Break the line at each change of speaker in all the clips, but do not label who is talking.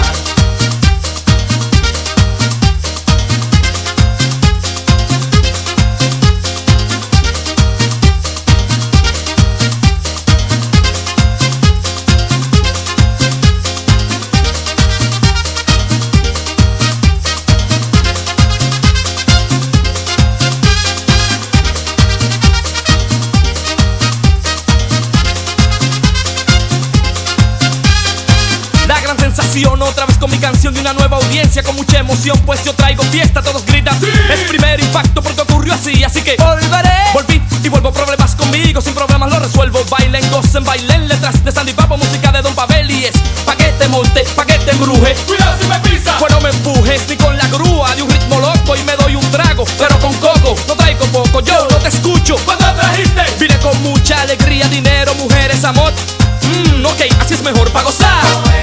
Otra vez con mi canción de una nueva audiencia, con mucha emoción, pues yo traigo fiesta, todos gritan ¡sí! Es primer impacto porque ocurrió así que volveré. Volví y vuelvo, problemas conmigo, sin problemas lo resuelvo. Bailen, gocen, bailen, letras de Sandy Papo, música de Don Pavel. Y es pa' que te monte, pa' que te embruje.
Cuidado si me pisa.
Pues no me empujes ni con la grúa de un ritmo loco y me doy un trago, pero con coco, no traigo poco, yo no te escucho.
¿Cuándo trajiste?
Vine con mucha alegría, dinero, mujeres, amor. Ok, así es mejor pa' gozar.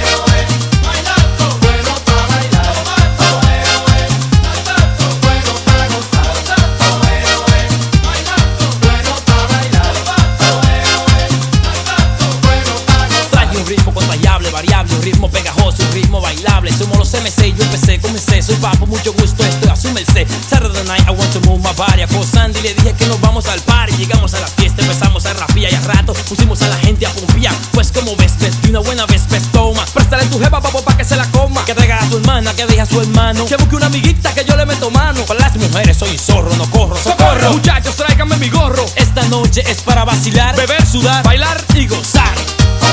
Variable, un ritmo pegajoso, un ritmo bailable. Somos los MC, yo comencé, soy Papo, mucho gusto, estoy a su merced. Saturday night, I want to move my body. A Sandy le dije que nos vamos al party. Llegamos a la fiesta, empezamos a rapear y a rato pusimos a la gente a pompear. Pues como ves, de una buena vez, toma.
Préstale tu jefa, papo, pa' que se la coma.
Que traiga a su hermana, que deje a su hermano.
Que busque una amiguita que yo le meto mano.
Para las mujeres soy zorro, no corro, socorro.
Muchachos, tráiganme mi gorro.
Esta noche es para vacilar,
beber, sudar,
bailar y gozar.